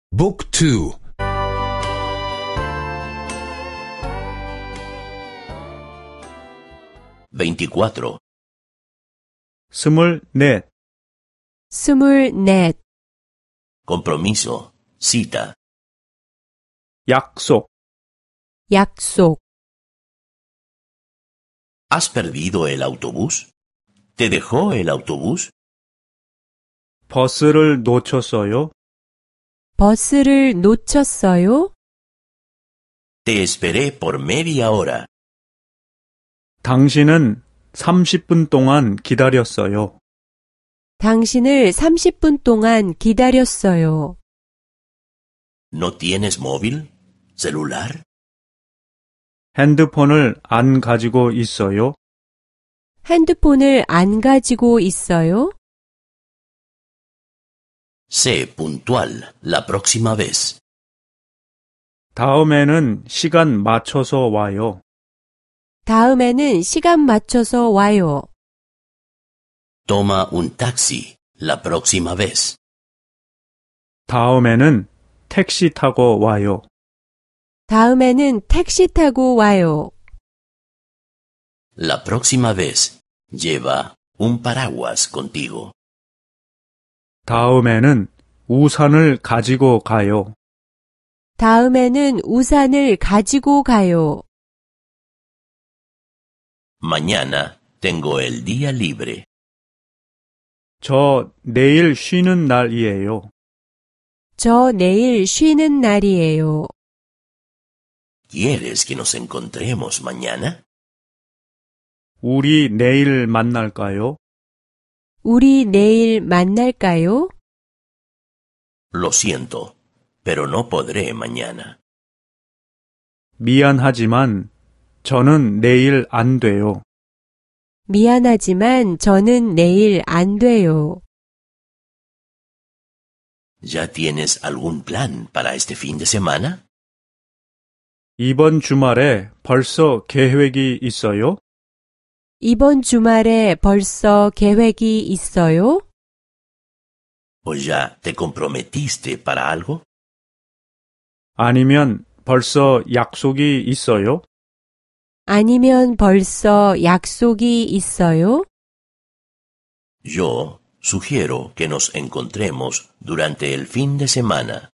Book 2. 24. 24. 24. Compromiso. Cita. 약속. 약속. ¿Has perdido el autobús? ¿Te dejó el autobús? 버스를 놓쳤어요. 버스를 놓쳤어요? Te esperé por media hora. 당신은 30분 동안 기다렸어요. 당신을 30분 동안 기다렸어요. ¿No tienes móvil? ¿Celular? 핸드폰을 안 가지고 있어요. 핸드폰을 안 가지고 있어요? Sé puntual la próxima vez. 다음에는 시간 맞춰서 와요. 다음에는 시간 맞춰서 와요. Toma un taxi la próxima vez. 다음에는 택시 타고 와요. 다음에는 택시 타고 와요. La próxima vez lleva un paraguas contigo. 다음에는 우산을 가지고 가요. 다음에는 우산을 가지고 가요. Mañana tengo el día libre. 저 내일 쉬는 날이에요. 저 내일 쉬는 날이에요. ¿Quieres que nos encontremos mañana? 우리 내일 만날까요? 우리 내일 만날까요? Lo siento, pero no podré mañana. 미안하지만 저는 내일 안 돼요. 미안하지만 저는 내일 안 돼요. ¿Ya tienes algún plan para este fin de semana? 이번 주말에 벌써 계획이 있어요? 이번 주말에 벌써 계획이 있어요? ¿O ya te comprometiste para algo? 아니면 벌써 약속이 있어요? 아니면 벌써 약속이 있어요? Yo sugiero que nos encontremos durante el fin de semana.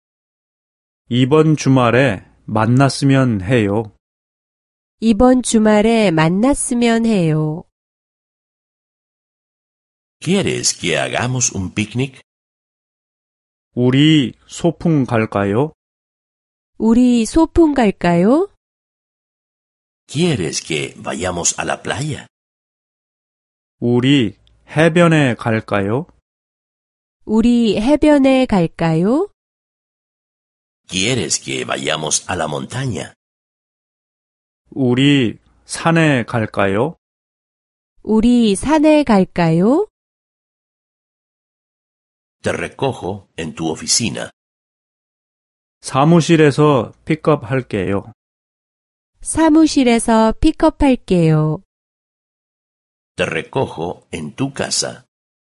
이번 주말에 만났으면 해요. 이번 주말에 만났으면 해요. ¿Quieres que hagamos un picnic? 우리 소풍 갈까요? 우리 소풍 갈까요? ¿Quieres que vayamos a la playa? 우리 해변에 갈까요? 우리 해변에 갈까요? ¿Quieres que vayamos a la montaña? 우리 산에 갈까요? 우리 산에 갈까요? Te recojo en tu oficina. 사무실에서 픽업할게요. 사무실에서 픽업할게요. Te recojo en tu casa.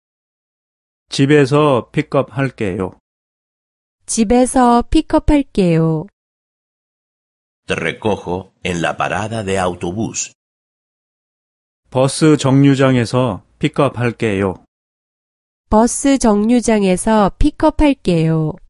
집에서 픽업할게요. 집에서 픽업할게요. Te recojo en la parada de autobús. 버스 정류장에서 픽업할게요. 버스 정류장에서 픽업할게요.